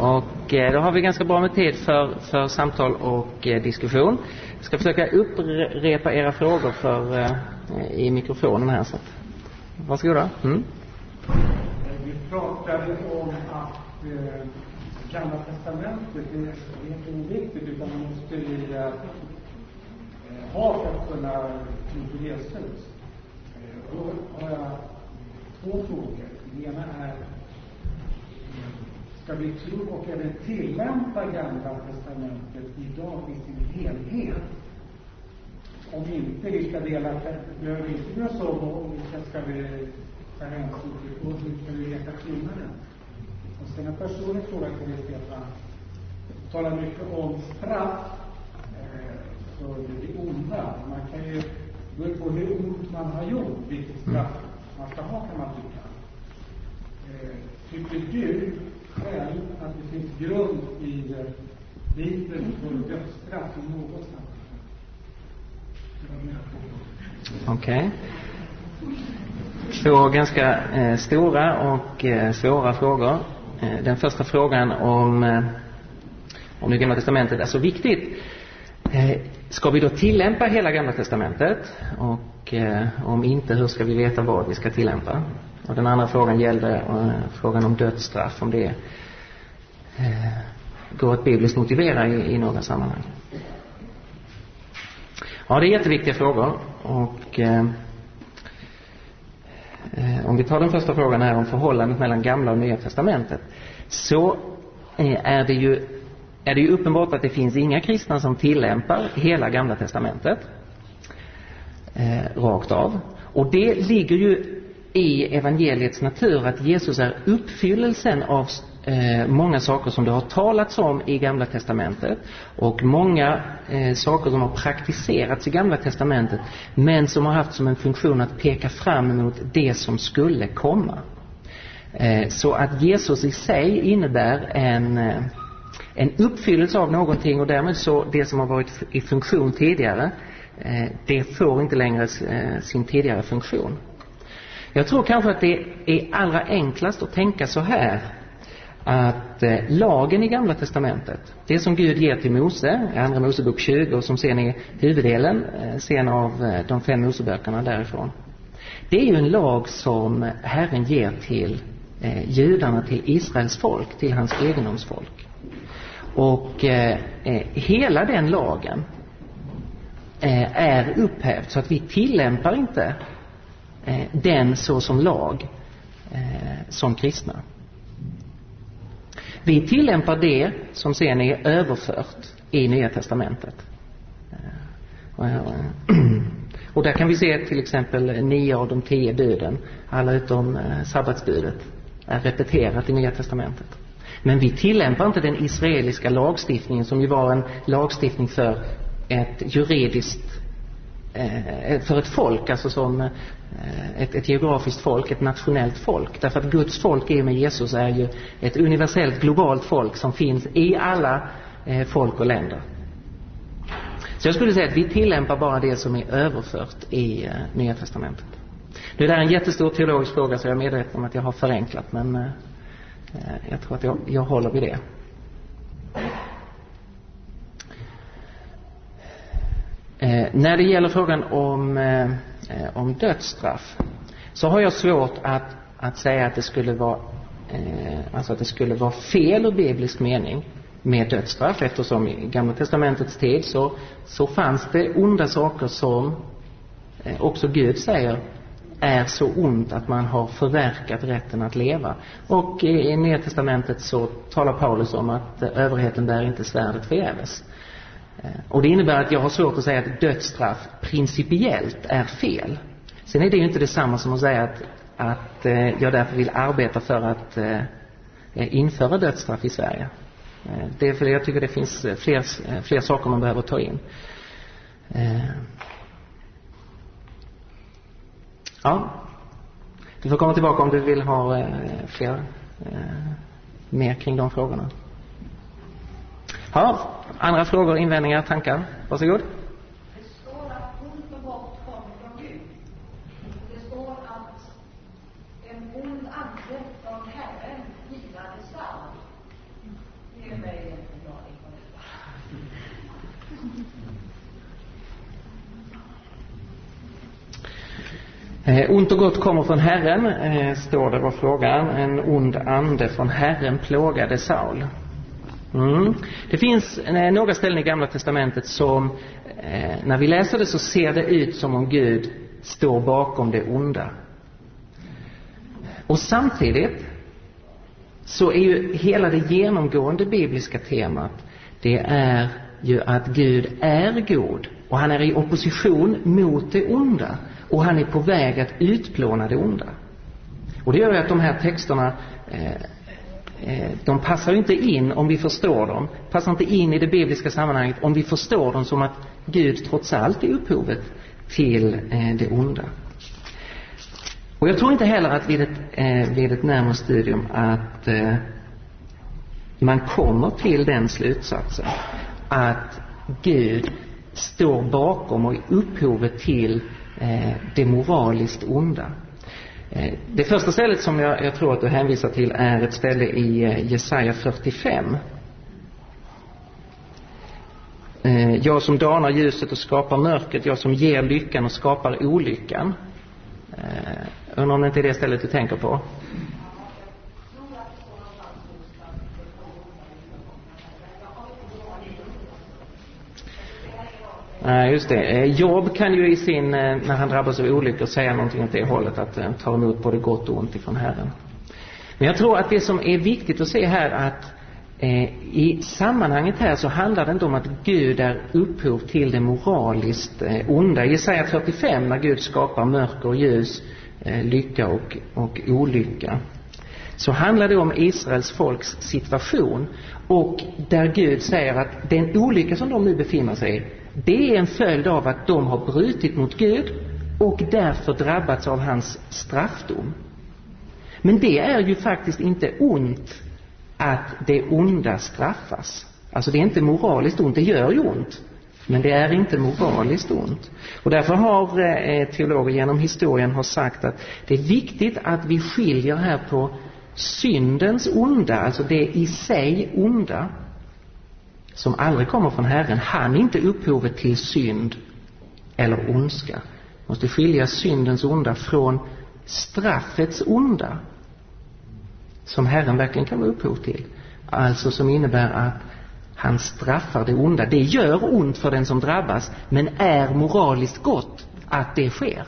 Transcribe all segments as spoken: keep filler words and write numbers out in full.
Och eh, då har vi ganska bra med tid för, för samtal och eh, diskussion. Jag ska försöka upprepa era frågor för, eh, i mikrofonen här. Så. Varsågoda. Mm. Vi pratade om att eh, Gamla testamentet är inte oviktigt, utan man måste ju eh, ha för att kunna tro Jesus. Eh, då har jag två frågor. Den ena är: ska vi tro och även tillämpa Gamla testamentet idag i sin helhet? Om inte, vilka delar behöver vi inte göra så, och vilka ska vi ta hänsyn till, och hur ska vi veta skillnaden? Och sen en personlig fråga till dig, Stefan. Du talar mycket om straff eh, för det onda. Man kan ju gå på hur ont man har gjort, vilket straff man ska ha, kan man tycka. Eh, tycker du själv att det finns grund i Bibeln för dödsstraff i något sammanhang? Okej. Okay. Två ganska eh, stora och eh, svåra frågor. Eh, den första frågan om, eh, om det Gamla testamentet är så viktigt. Eh, ska vi då tillämpa hela Gamla testamentet? Och eh, om inte, hur ska vi veta vad vi ska tillämpa? Och den andra frågan gällde eh, frågan om dödsstraff, om det eh, går att bibliskt motivera i, i några sammanhang. Ja, det är jätteviktiga frågor. Och eh, eh, om vi tar den första frågan här om förhållandet mellan Gamla och Nya testamentet, så eh, är det ju är det ju uppenbart att det finns inga kristna som tillämpar hela Gamla testamentet eh, rakt av. Och det ligger ju i evangeliets natur att Jesus är uppfyllelsen av eh, många saker som det har talats om i Gamla testamentet, och många eh, saker som har praktiserats i Gamla testamentet, men som har haft som en funktion att peka fram emot det som skulle komma. Eh, så att Jesus i sig innebär en, eh, en uppfyllelse av någonting, och därmed så det som har varit i funktion tidigare, eh, det får inte längre eh, sin tidigare funktion. Jag tror kanske att det är allra enklast att tänka så här, att eh, lagen i Gamla testamentet, det som Gud ger till Mose, i andra Mosebok tjugo, och som sen är huvuddelen eh, sen av eh, de fem Moseböckerna därifrån, det är ju en lag som Herren ger till eh, judarna, till Israels folk, till hans egendomsfolk. Och eh, eh, hela den lagen eh, är upphävd, så att vi tillämpar inte eh, den så som lag eh, som kristna. Vi tillämpar det som sen är överfört i Nya testamentet. Och där kan vi se till exempel nio av de tio buden, alla utom sabbatsbudet, är repeterat i Nya testamentet. Men vi tillämpar inte den israeliska lagstiftningen, som ju var en lagstiftning för ett juridiskt, för ett folk, alltså som ett, ett geografiskt folk, ett nationellt folk. Därför att Guds folk är med Jesus är ju ett universellt globalt folk som finns i alla eh, folk och länder. Så jag skulle säga att vi tillämpar bara det som är överfört i eh, Nya testamentet. Nu är det en jättestor teologisk fråga, så jag är medveten om att jag har förenklat, men eh, jag tror att jag, jag håller vid det. Eh, när det gäller frågan om eh, om dödsstraff, så har jag svårt att, att säga att det skulle vara eh, alltså att det skulle vara fel ur biblisk mening med dödsstraff, eftersom i Gamla testamentets tid så, så fanns det onda saker som eh, också Gud säger är så ont att man har förverkat rätten att leva. Och i, i Nya testamentet så talar Paulus om att eh, överheten bär inte svärdet förgäves. Och det innebär att jag har svårt att säga att dödsstraff principiellt är fel. Sen är det ju inte detsamma som att säga att, att jag därför vill arbeta för att införa dödsstraff i Sverige. Det är för jag tycker det finns fler, fler saker man behöver ta in. Ja, du får komma tillbaka om du vill ha fler mer kring de frågorna. Ja, andra frågor, invändningar, tankar? Varsågod. Det står att ont och gott kommer från Gud. Det står att en ond ande från Herren vilade svärd. Eh, ont och gott kommer från Herren, eh, står det var frågan. En ond ande från Herren plågade Saul. Mm. Det finns eh, några ställen i Gamla testamentet som eh, när vi läser det så ser det ut som om Gud står bakom det onda. Och samtidigt så är ju hela det genomgående bibliska temat, det är ju att Gud är god och han är i opposition mot det onda och han är på väg att utplåna det onda. Och det gör ju att de här texterna eh, eh, de passar inte in om vi förstår dem, passar inte in i det bibliska sammanhanget om vi förstår dem som att Gud trots allt är upphovet till eh, det onda. Och jag tror inte heller att vid ett, eh, vid ett närmare studium att eh, man kommer till den slutsatsen att Gud står bakom och är upphovet till eh, det moraliskt onda. Eh, det första stället som jag, jag tror att du hänvisar till är ett ställe i eh, Jesaja fyrtiofem. Eh, jag som danar ljuset och skapar mörkret, jag som ger lyckan och skapar olyckan. Eh, undrar om det inte är det stället du tänker på. Nej, just det. Job kan ju i sin, när han drabbas av olyckor, säga någonting åt det hållet, att ta emot både gott och ont ifrån Herren. Men jag tror att det som är viktigt att se här, att eh, i sammanhanget här så handlar det inte om att Gud är upphov till det moraliskt eh, onda. I Jesaja fyrtiofem, när Gud skapar mörker och ljus, eh, lycka och, och olycka, så handlar det om Israels folks situation, och där Gud säger att den olycka som de nu befinner sig i, det är en följd av att de har brutit mot Gud och därför drabbats av hans straffdom. Men det är ju faktiskt inte ont att det onda straffas. Alltså det är inte moraliskt ont, det gör ju ont, men det är inte moraliskt ont. Och därför har eh, teologer genom historien har sagt att det är viktigt att vi skiljer här på syndens onda, alltså det i sig onda, som aldrig kommer från Herren. Han är inte upphovet till synd eller ondska. Man måste skilja syndens onda från straffets onda, som Herren verkligen kan vara upphov till. Alltså som innebär att han straffar det onda. Det gör ont för den som drabbas, men är moraliskt gott att det sker.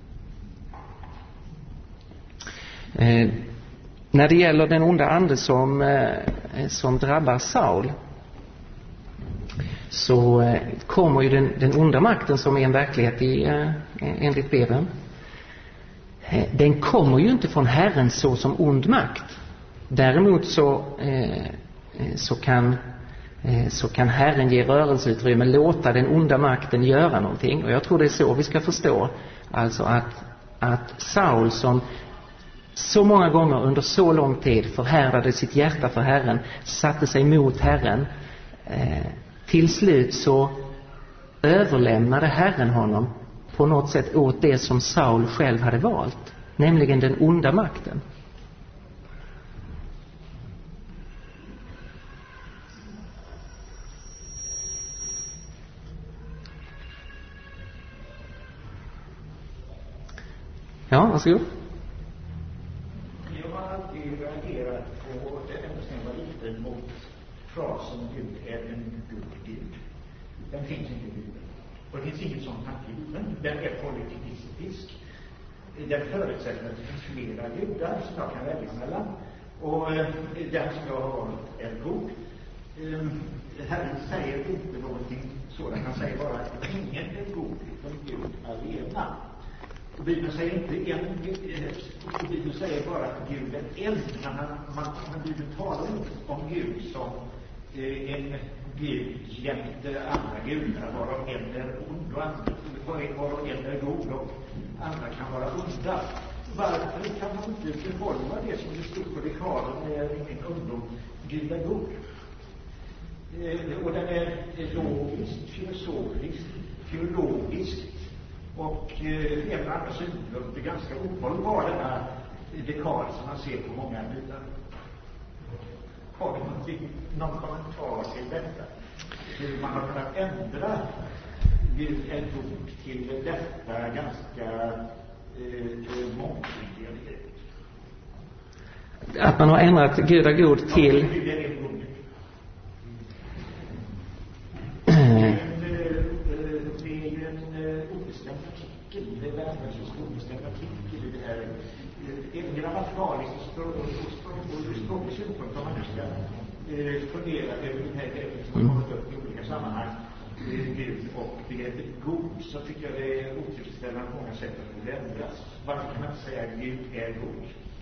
Eh, när det gäller den onda ande som, eh, som drabbar Saul, så eh, kommer ju den, den onda makten som är en verklighet i, eh, enligt Bibeln. Eh, den kommer ju inte från Herren så som ond makt. Däremot så, eh, så, kan, eh, så kan Herren ge rörelseutrymme, låta den onda makten göra någonting. Och jag tror det är så vi ska förstå. Alltså att, att Saul, som så många gånger under så lång tid förhärdade sitt hjärta för Herren, satte sig mot Herren, eh, till slut så överlämnade Herren honom på något sätt åt det som Saul själv hade valt, nämligen den onda makten. Ja, varsågod. Jag har alltid reagerat på, ända sedan jag var liten, mot frasen Gud är en god Gud. Den finns inte i Bibeln. Och det finns inget sånt här i Bibeln. Den är politeistisk. Den förutsätter att det finns flera gudar som jag kan välja mellan. Och eh, den som jag har valt är god. Eh, Herren säger inte någonting sådant. Han säger bara att ingen är god utan Gud alena. Och Bibeln säger inte en, och Bibeln säger bara att Gud är en. Man, man, man Bibeln talar inte om Gud som eh, en Gud jämte andra gudar, varav en är ond och andra, varav en är god och andra kan vara onda. Varför kan man inte behålla det som det stod på dekalen när i min ungdom? Gud är god. Eh, och den är logiskt, filosofiskt, teologiskt och eh, även andra synpunkter ganska ohållbar, denna dekal som man ser på många biblar. Har vi någonting, någon kommentar till detta? Hur man har kunnat ändra Gud är god till detta ganska eh, mångsidighet. Att man har ändrat Gud är god till... Det är en god. Det är ju en obestämd artikel. Det är världens obestämd artikel i det här. En grammatikalisk och språklig synpunkt om man nu ska fundera över den här grejen som har kommit upp i olika sammanhang. Gud och begreppet god, så tycker jag det är otillfredsställande på många sätt att det ändras. Varför kan man inte säga att Gud är god?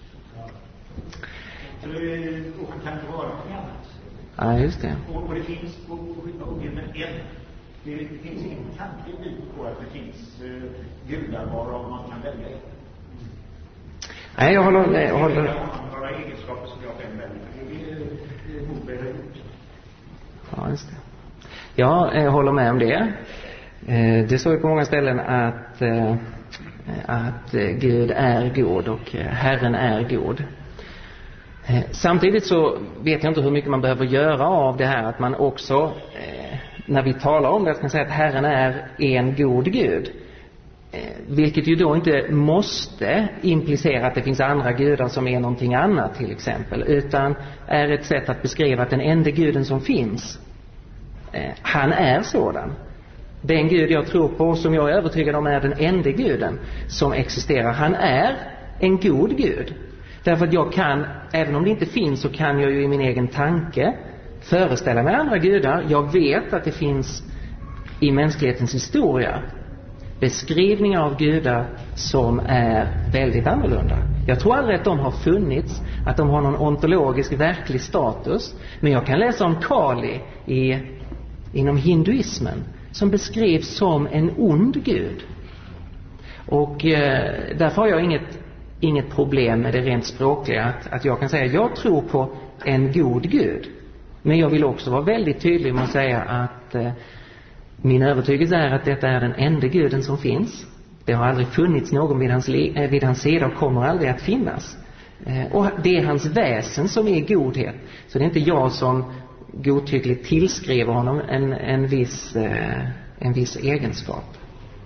Så det, och han kan inte vara något annat. Ja, just det. Och, och det finns och, och, och Gud är en. Det, det finns ingen tanke på att det finns uh, gudar varav man kan välja ett. Nej, jag håller... Jag håller... Några egenskaper som jag kan välja. Det är Moberg har gjort. Ja, just det. Ja, jag håller med om det. Det står ju på många ställen att, att Gud är god och Herren är god. Samtidigt så vet jag inte hur mycket man behöver göra av det här att man också, när vi talar om det, ska säga att Herren är en god Gud. Vilket ju då inte måste implicera att det finns andra gudar som är någonting annat till exempel, utan är ett sätt att beskriva att den enda guden som finns, han är sådan. Den Gud jag tror på, som jag är övertygad om är den enda guden som existerar, han är en god Gud. Därför att jag kan, även om det inte finns, så kan jag ju i min egen tanke föreställa mig andra gudar. Jag vet att det finns i mänsklighetens historia beskrivningar av gudar som är väldigt annorlunda. Jag tror aldrig att de har funnits, att de har någon ontologisk verklig status, men jag kan läsa om Kali i, inom hinduismen som beskrivs som en ond gud. Och eh, därför har jag inget, inget problem med det rent språkliga att, att jag kan säga jag tror på en god gud. Men jag vill också vara väldigt tydlig med att säga att eh, min övertygelse är att detta är den enda guden som finns. Det har aldrig funnits någon vid hans, eh, vid hans sida och kommer aldrig att finnas. Eh, och det är hans väsen som är godhet. Så det är inte jag som godtyckligt tillskriver honom en, en, viss, eh, en viss egenskap.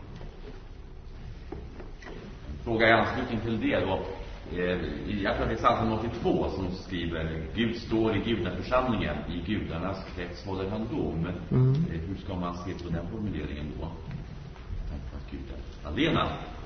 Fråga i anslutning till det då. Eh, jag tror att det är Psalm åttiotvå som skriver Gud står i gudaförsamlingen, i gudarnas krets håller han dom. Mm. Eh, hur ska man se på den formuleringen då? Att Gud är allena.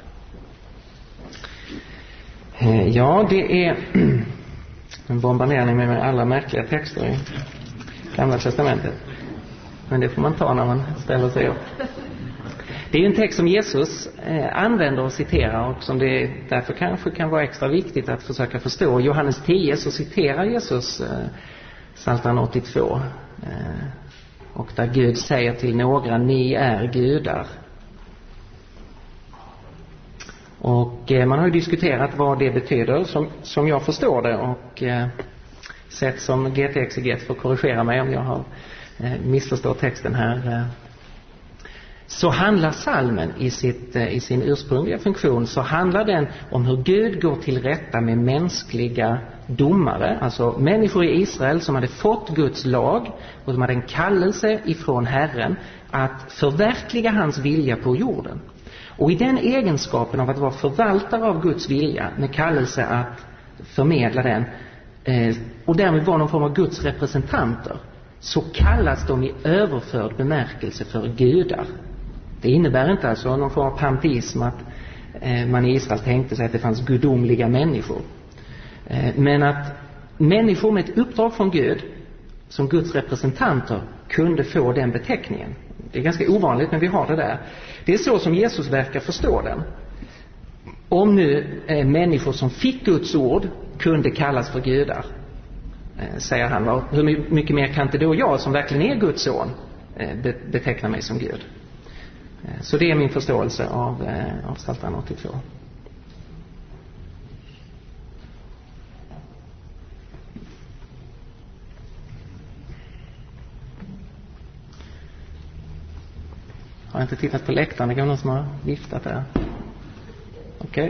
Eh, ja, det är en bombardering med alla märkliga texter i Gamla testamentet. Men det får man ta när man ställer sig upp. Det är ju en text som Jesus eh, använder och citerar och som det därför kanske kan vara extra viktigt att försöka förstå. I Johannes tio så citerar Jesus eh, Psalm åttiotvå. Eh, och där Gud säger till några, ni är gudar. Och eh, man har ju diskuterat vad det betyder som, som jag förstår det och eh, sett som G T-exeget får korrigera mig om jag har eh, missförstått texten här. Eh. Så handlar salmen i, sitt, i sin ursprungliga funktion så handlar den om hur Gud går till rätta med mänskliga domare, alltså människor i Israel som hade fått Guds lag och som hade en kallelse ifrån Herren att förverkliga hans vilja på jorden. Och i den egenskapen av att vara förvaltare av Guds vilja med kallelse att förmedla den eh, och därmed vara någon form av Guds representanter, så kallas de i överförd bemärkelse för gudar. Det innebär inte alltså någon form av panteism att eh, man i Israel tänkte sig att det fanns gudomliga människor. Eh, men att människor med ett uppdrag från Gud som Guds representanter kunde få den beteckningen. Det är ganska ovanligt, men vi har det där. Det är så som Jesus verkar förstå den. Om nu eh, människor som fick Guds ord kunde kallas för gudar, eh, säger han, hur mycket mer kan inte då jag som verkligen är Guds son eh, be- beteckna mig som Gud? Eh, så det är min förståelse av, eh, av Psalm åttiotvå. Jag har inte tittat på läktaren, det kan någon som har viftat där. Okej. Okay.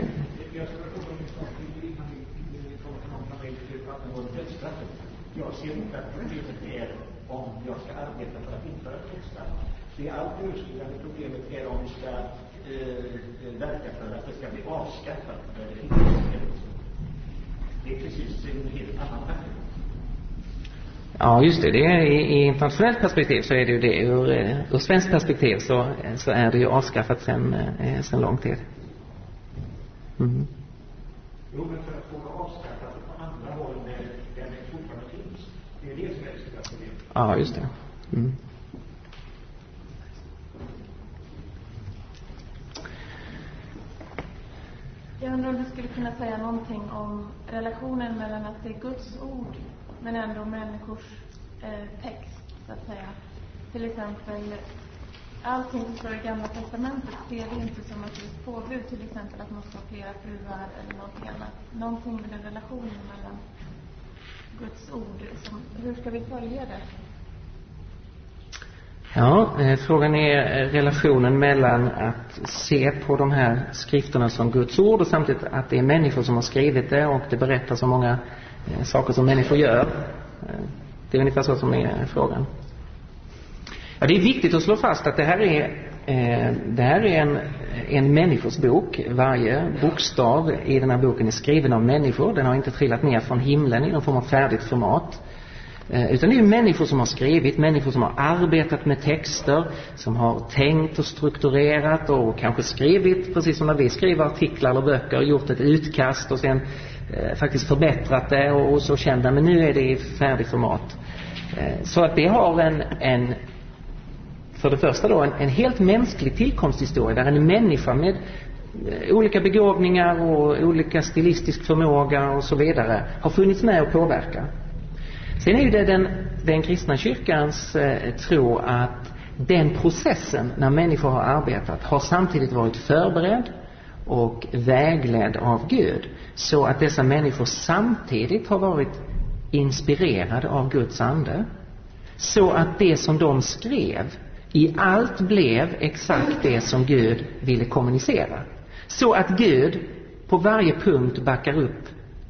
Jag ser inte att problemet är om jag ska arbeta för att införa dödsstraff. Det allt överskrivande problemet är om vi ska eh, verka för att det ska bli avskaffat när det finns. Det är precis en helt annan tanke. Ja, just det. Det är, i, i internationellt perspektiv så är det ju det. Ur, ur svenskt perspektiv så, så är det ju avskaffat sedan, eh, sedan lång tid. Mm. Jo, men för att få det avskaffat på andra håll där, där det fortfarande finns. Det är det som är det stora problemet. Ja, just det. Mm. Jag undrar om du skulle kunna säga någonting om relationen mellan att det är Guds ord men ändå människors eh, text, så att säga. Till exempel, allting som står i Gamla testamentet ser det inte som ett visst påbud, till exempel att man ska ha flera fruar eller någonting annat. Någonting med den relationen mellan Guds ord. Som, hur ska vi följa det? Ja, eh, frågan är relationen mellan att se på de här skrifterna som Guds ord och samtidigt att det är människor som har skrivit det och det berättar så många eh, saker som människor gör. Eh, det är ungefär så som är frågan. Ja, det är viktigt att slå fast att det här är, eh, det här är en, en människors bok. Varje bokstav i den här boken är skriven av människor. Den har inte trillat ner från himlen i någon form av färdigt format. Utan det är ju människor som har skrivit, människor som har arbetat med texter, som har tänkt och strukturerat och kanske skrivit, precis som när vi skriver artiklar eller böcker, gjort ett utkast och sen eh, faktiskt förbättrat det och, och så kända, men nu är det i färdigt format. Eh, så att det har en, en för det första då, en, en helt mänsklig tillkomsthistoria där en människa med eh, olika begåvningar och olika stilistisk förmåga och så vidare har funnits med och påverka. Sen är ju det den, den kristna kyrkans eh, tro att den processen när människor har arbetat har samtidigt varit förberedd och vägledd av Gud. Så att dessa människor samtidigt har varit inspirerade av Guds ande. Så att det som de skrev i allt blev exakt det som Gud ville kommunicera. Så att Gud på varje punkt backar upp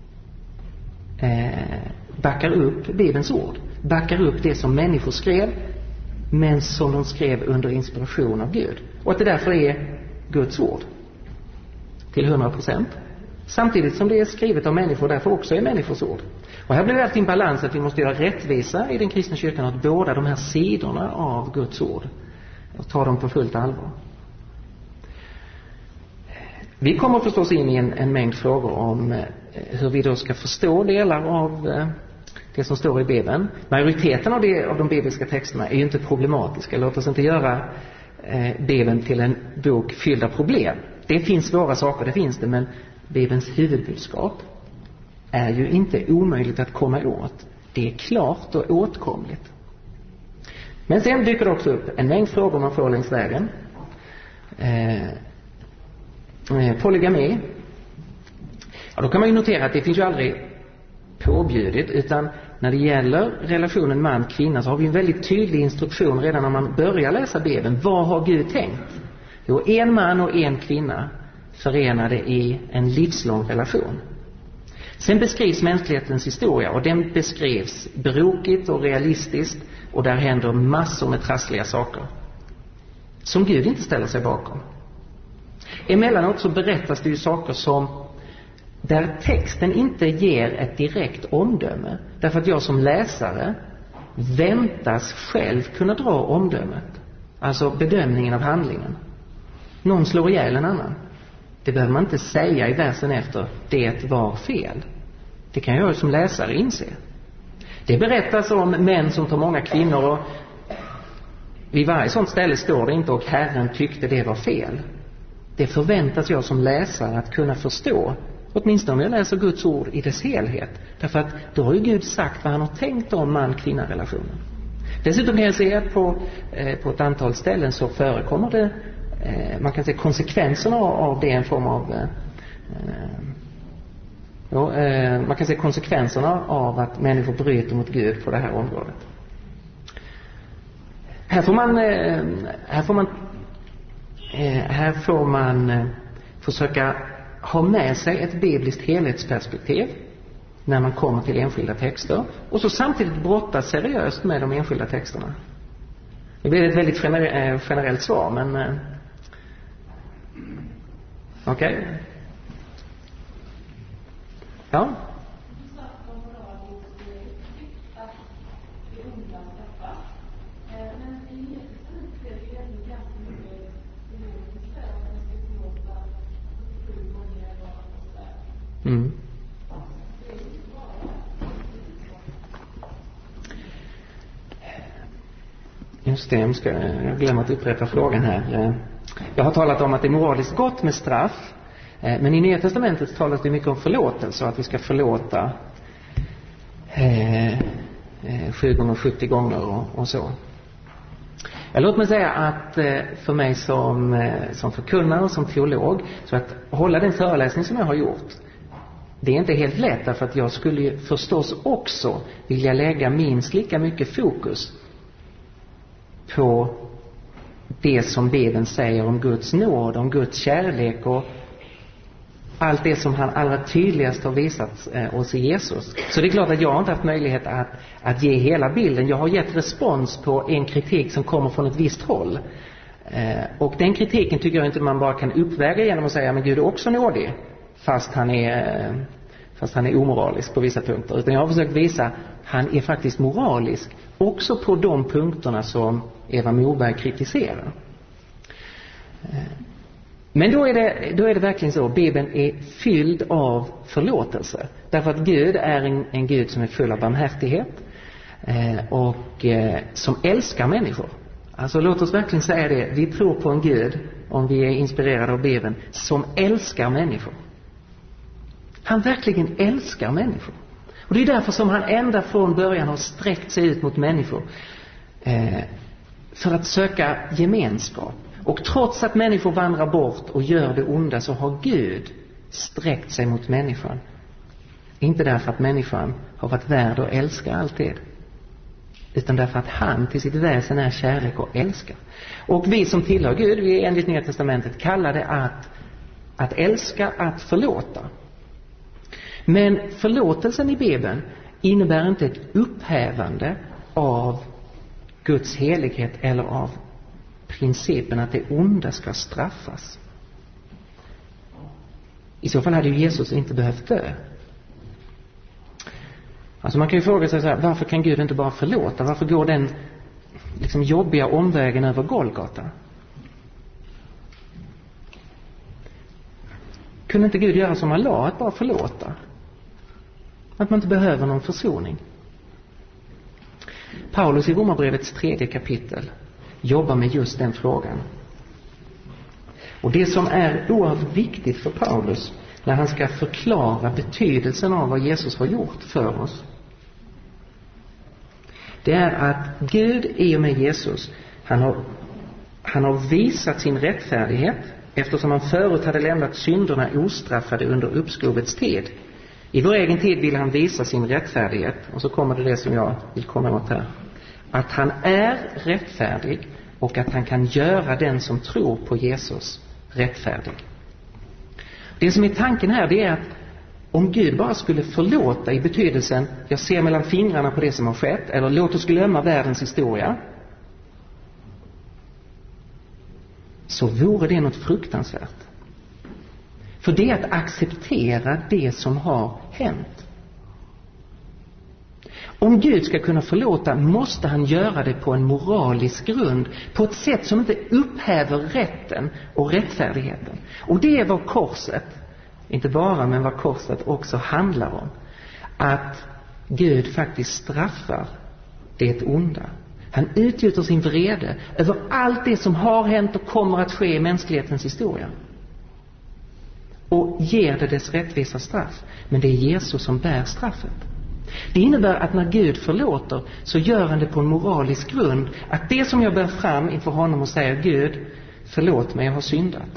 eh, backar upp Bibelns ord, backar upp det som människor skrev men som de skrev under inspiration av Gud. Och att det därför är Guds ord till hundra procent. Samtidigt som det är skrivet av människor, därför också är människors ord. Och här blir det alltid en balans att vi måste göra rättvisa i den kristna kyrkan åt båda de här sidorna av Guds ord och ta dem på fullt allvar. Vi kommer förstås in i en, en mängd frågor om eh, hur vi då ska förstå delar av eh, det som står i Bibeln. Majoriteten av, det, av de bibliska texterna är ju inte problematiska. Låt oss inte göra eh, Bibeln till en bok fylld av problem. Det finns svåra saker, det finns det, men Bibelns huvudbudskap är ju inte omöjligt att komma åt. Det är klart och åtkomligt. Men sen dyker det också upp en mängd frågor man får längs vägen. Eh, Polygami. Ja, då kan man ju notera att det finns ju aldrig påbjudet, utan när det gäller relationen man-kvinna så har vi en väldigt tydlig instruktion redan när man börjar läsa Bibeln. Vad har Gud tänkt? Jo, en man och en kvinna förenade i en livslång relation. Sen beskrivs mänsklighetens historia och den beskrivs brokigt och realistiskt och där händer massor med trassliga saker som Gud inte ställer sig bakom. Emellanåt så berättas det ju saker som där texten inte ger ett direkt omdöme. Därför att jag som läsare väntas själv kunna dra omdömet. Alltså bedömningen av handlingen. Någon slår ihjäl en annan. Det behöver man inte säga i versen efter. Det var fel. Det kan jag som läsare inse. Det berättas om män som tar många kvinnor och vid varje sånt ställe står det inte och Herren tyckte det var fel. Det förväntas jag som läsare att kunna förstå. Åtminstone om jag läser Guds ord i dess helhet. Därför att då har ju Gud sagt vad han har tänkt om man-kvinna-relationen. Dessutom kan jag se att på, eh, på ett antal ställen så förekommer det, eh, man kan se konsekvenserna av det, en form av eh, jo, eh, man kan se konsekvenserna av att människor bryter mot Gud på det här området. Här får man eh, här får man eh, här får man eh, försöka ha med sig ett bibliskt helhetsperspektiv när man kommer till enskilda texter och så samtidigt brottas seriöst med de enskilda texterna. Det blir ett väldigt gener- generellt svar, men Okej? Okay? Ja? Mm. Just det, jag, ska, jag glömmer att upprepa frågan här. Jag har talat om att det är moraliskt gott med straff. Men i Nya testamentet talas det mycket om förlåtelse och att vi ska förlåta eh, sju gånger sjuttio gånger och, och så. Jag låt mig säga att eh, för mig som, eh, som förkunnare och som teolog, så att hålla den föreläsning som jag har gjort, det är inte helt lätt, därför att jag skulle ju förstås också vilja lägga minst lika mycket fokus på det som Bibeln säger om Guds nåd, om Guds kärlek och allt det som han allra tydligast har visat eh, oss i Jesus. Så det är klart att jag inte haft möjlighet att, att ge hela bilden. Jag har gett respons på en kritik som kommer från ett visst håll. Eh, och den kritiken tycker jag inte man bara kan uppväga genom att säga men Gud är också nådig, fast han är, eh, fast han är omoralisk på vissa punkter. Utan jag har försökt visa att han är faktiskt moralisk också på de punkterna som Eva Moberg kritiserar. Eh, Men då är, det, då är det verkligen så. Bibeln är fylld av förlåtelse. Därför att Gud är en, en Gud som är full av barmhärtighet. Eh, och eh, som älskar människor. Alltså låt oss verkligen säga det. Vi tror på en Gud, om vi är inspirerade av Bibeln, som älskar människor. Han verkligen älskar människor. Och det är därför som han ända från början har sträckt sig ut mot människor. Eh, för att söka gemenskap. Och trots att människor vandrar bort och gör det onda, så har Gud sträckt sig mot människan. Inte därför att människan har varit värd att älska alltid, utan därför att han till sitt väsen är kärlek och älskar. Och vi som tillhör Gud, vi är enligt Nya testamentet kallade att, att älska, att förlåta. Men förlåtelsen i Bibeln innebär inte ett upphävande av Guds helighet eller av principen att det onda ska straffas. I så fall hade ju Jesus inte behövt dö. Alltså man kan ju fråga sig så här, varför kan Gud inte bara förlåta? Varför går den liksom jobbiga omvägen över Golgata? Kunde inte Gud göra som han la, att bara förlåta? Att man inte behöver någon försoning. Paulus i Romarbrevets tredje kapitel jobbar med just den frågan. Och det som är oerhört viktigt för Paulus när han ska förklara betydelsen av vad Jesus har gjort för oss, det är att Gud i och med Jesus, han har, han har visat sin rättfärdighet eftersom han förut hade lämnat synderna ostraffade under uppskovets tid. I vår egen tid vill han visa sin rättfärdighet, och så kommer det det som jag vill komma åt här. Att han är rättfärdig och att han kan göra den som tror på Jesus rättfärdig. Det som är tanken här, det är att om Gud bara skulle förlåta i betydelsen jag ser mellan fingrarna på det som har skett, eller låt oss glömma världens historia, så vore det något fruktansvärt. För det är att acceptera det som har hänt. Om Gud ska kunna förlåta måste han göra det på en moralisk grund, på ett sätt som inte upphäver rätten och rättfärdigheten. Och det är vad korset, inte bara men vad korset också handlar om. Att Gud faktiskt straffar det onda. Han utgjuter sin vrede över allt det som har hänt och kommer att ske i mänsklighetens historia. Och ger det dess rättvisa straff. Men det är Jesus som bär straffet. Det innebär att när Gud förlåter så gör han det på en moralisk grund. Att det som jag bär fram inför honom och säger Gud, förlåt mig, jag har syndat.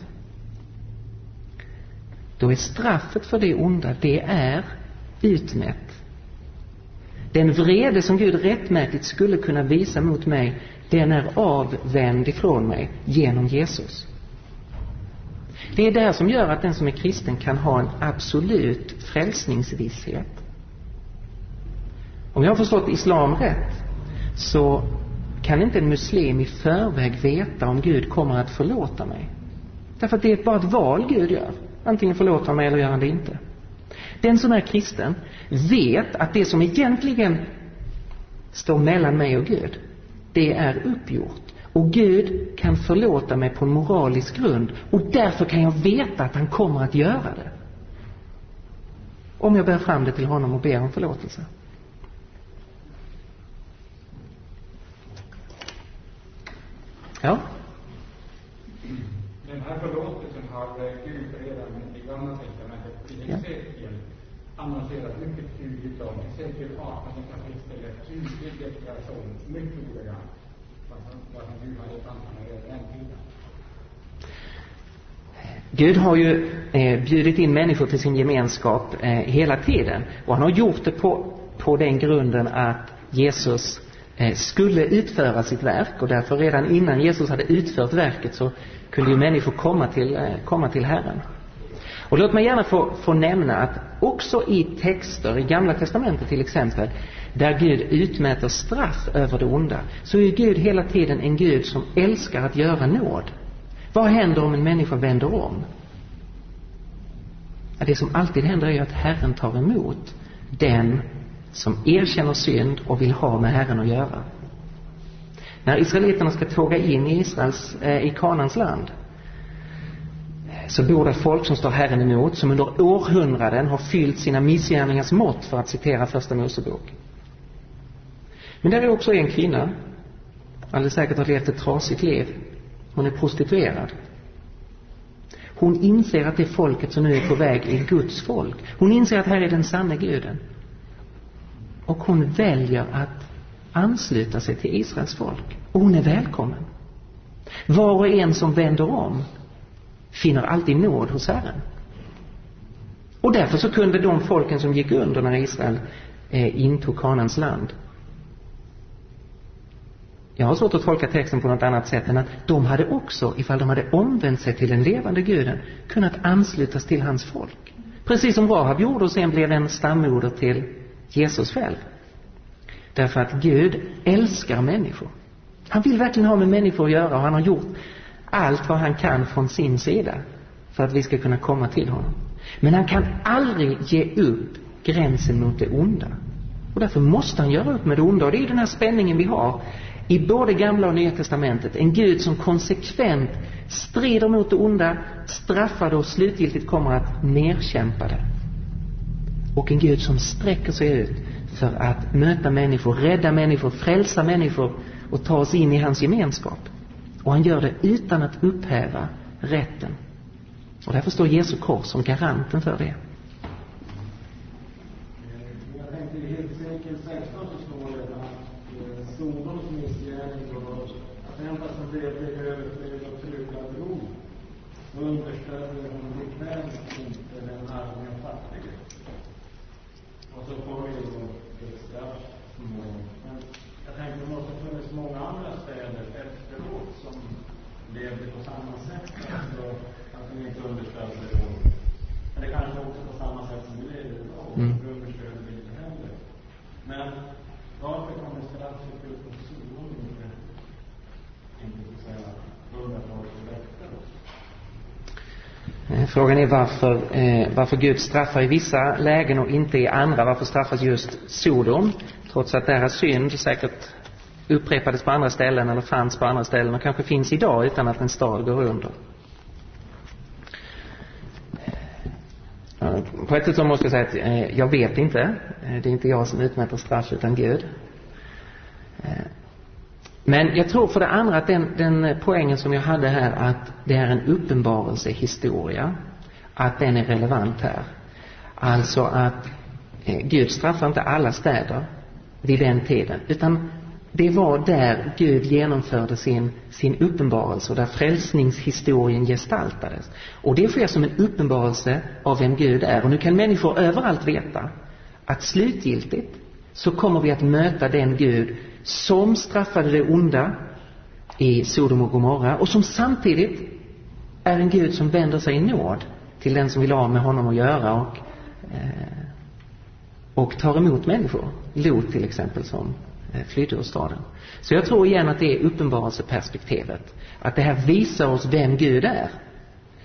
Då är straffet för det onda, det är utmätt. Den vrede som Gud rättmätigt skulle kunna visa mot mig, den är avvänd ifrån mig genom Jesus. Det är det som gör att den som är kristen kan ha en absolut frälsningsvisshet. Om jag har förstått islam rätt, så kan inte en muslim i förväg veta om Gud kommer att förlåta mig. Därför att det är bara ett val Gud gör. Antingen förlåter han mig eller gör han det inte. Den som är kristen vet att det som egentligen står mellan mig och Gud, det är uppgjort. Och Gud kan förlåta mig på en moralisk grund. Och därför kan jag veta att han kommer att göra det. Om jag bär fram det till honom och ber om förlåtelse. Ja. Den här förlåtelsen har Gud redan i Gamla testamentet i Hesekiel annonserat mycket tydligt om. Hesekiel arton kapitel är tydlig deklaration, mycket ordagrant. Vad han Gud hade tankarna redan den tiden. Gud har ju eh, bjudit in människor till sin gemenskap eh, hela tiden. Och han har gjort det på, på den grunden att Jesus eh, skulle utföra sitt verk. Och därför redan innan Jesus hade utfört verket så kunde ju människor komma till, eh, komma till Herren. Och låt mig gärna få, få nämna att också i texter, i Gamla testamentet till exempel, där Gud utmäter straff över det onda, så är Gud hela tiden en Gud som älskar att göra nåd. Vad händer om en människa vänder om? Ja, det som alltid händer är att Herren tar emot den som erkänner synd och vill ha med Herren att göra. När israeliterna ska tåga in i Israels, eh, i Kanans land, så bor det folk som står Herren emot, som under århundraden har fyllt sina missgärningars mått, för att citera första Mosebok. Men där är också en kvinna, alldeles säkert har levt ett trasigt liv. Hon är prostituerad. Hon inser att det folket som nu är på väg är Guds folk. Hon inser att här är den sanna Guden. Och hon väljer att ansluta sig till Israels folk. Och hon är välkommen. Var och en som vänder om finner alltid nåd hos Herren. Och därför så kunde de folken som gick under när Israel eh, intog Kanans land. Jag har svårt att tolka texten på något annat sätt än att de hade också, ifall de hade omvänt sig till den levande Guden, kunnat anslutas till hans folk. Precis som Rahab gjorde och sen blev en stammoder till Jesus själv. Därför att Gud älskar människor. Han vill verkligen ha med människor att göra, och han har gjort allt vad han kan från sin sida för att vi ska kunna komma till honom. Men han kan aldrig ge upp gränsen mot det onda. Och därför måste han göra upp med det onda. Och det är den här spänningen vi har i både Gamla och Nya testamentet. En Gud som konsekvent strider mot det onda, straffar det och slutgiltigt kommer att nedkämpa det. Och en Gud som sträcker sig ut för att möta människor, rädda människor, frälsa människor och ta oss in i hans gemenskap. Och han gör det utan att upphäva rätten. Och därför står Jesu kors som garanten för det. Jag tänkte i Hesekiel sexton så står det att Sodoms missgärning var att ända som det blev överflöd och trygglad ro, så understödde hon likväl inte den arme och fattige. Och så får vi då ett straff. Men jag tänkte det måste funnits många andra städer efteråt som levde på samma sätt. Alltså att de inte understödde det. Men det kanske också på samma sätt som vi lever idag. Mm. Understödde det inte heller. Men varför kommer straffet ut på Sodom inte, inte så att säga, hundratals år efteråt? Frågan är varför, eh, varför Gud straffar i vissa lägen och inte i andra. Varför straffas just Sodom, trots att deras synd säkert upprepades på andra ställen eller fanns på andra ställen och kanske finns idag utan att en stad går under. På ett sätt så måste jag säga att eh, jag vet inte. Det är inte jag som utmäter straff utan Gud. Eh, Men jag tror för det andra att den, den poängen som jag hade här, att det är en uppenbarelsehistoria, att den är relevant här. Alltså att eh, Gud straffar inte alla städer vid den tiden, utan det var där Gud genomförde sin, sin uppenbarelse och där frälsningshistorien gestaltades. Och det sker som en uppenbarelse av vem Gud är. Och nu kan människor överallt veta att slutgiltigt så kommer vi att möta den Gud som straffade det onda i Sodom och Gomorra och som samtidigt är en Gud som vänder sig i nåd till den som vill ha med honom att göra och, eh, och tar emot människor. Lot till exempel som eh, flydde ur staden. Så jag tror igen att det är uppenbarelseperspektivet. Att det här visar oss vem Gud är.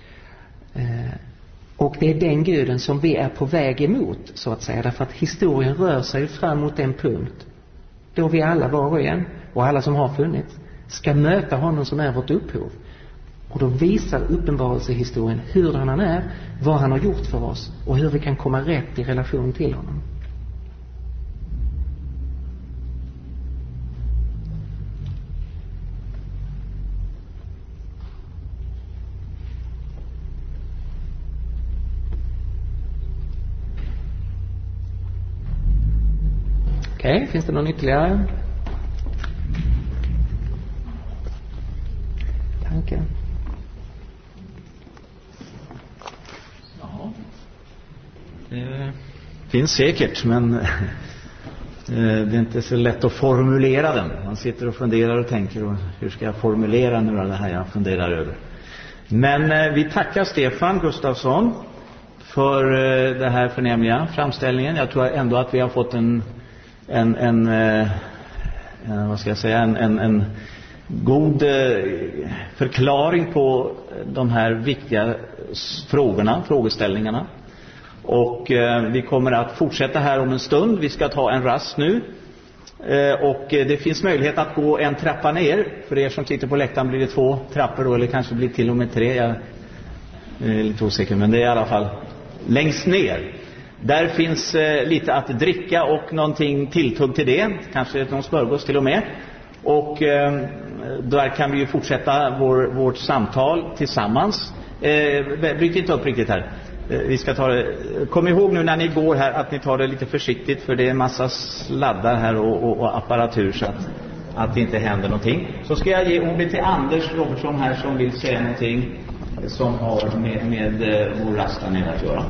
Eh, och det är den guden som vi är på väg emot, så att säga. Därför att historien rör sig fram mot en punkt då vi alla, var och en, och alla som har funnits, ska möta honom som är vårt upphov. Och då visar uppenbarelsehistorien hur han är, vad han har gjort för oss och hur vi kan komma rätt i relation till honom. Okej, okay, finns det någon ytterligare tanke? Ja, det finns säkert, men det är inte så lätt att formulera den. Man sitter och funderar och tänker, och hur ska jag formulera nu det här jag funderar över. Men vi tackar Stefan Gustafsson för det här förnämliga framställningen. Jag tror ändå att vi har fått en En, en, en, vad ska jag säga, en, en, en god förklaring på de här viktiga frågorna, frågeställningarna. Och eh, vi kommer att fortsätta här om en stund. Vi ska ta en rast nu. Eh, och det finns möjlighet att gå en trappa ner. För er som sitter på läktaren blir det två trappor då, eller kanske blir till och med tre. Jag är lite osäker, men det är i alla fall längst ner. Där finns eh, lite att dricka och någonting tilltugg till det. Kanske någon smörgås till och med. Och eh, där kan vi ju fortsätta vår, vårt samtal tillsammans. Eh, bryt inte upp riktigt här. Eh, vi ska ta det. Kom ihåg nu när ni går här att ni tar det lite försiktigt. För det är en massa sladdar här och, och, och apparatur så att, att det inte händer någonting. Så ska jag ge ordet till Anders Robertsson här som vill säga någonting som har med, med eh, vår rastning att göra.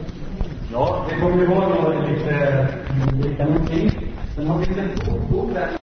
Ja, det kommer ju vara lite lite någonting. Sen har vi en bok där.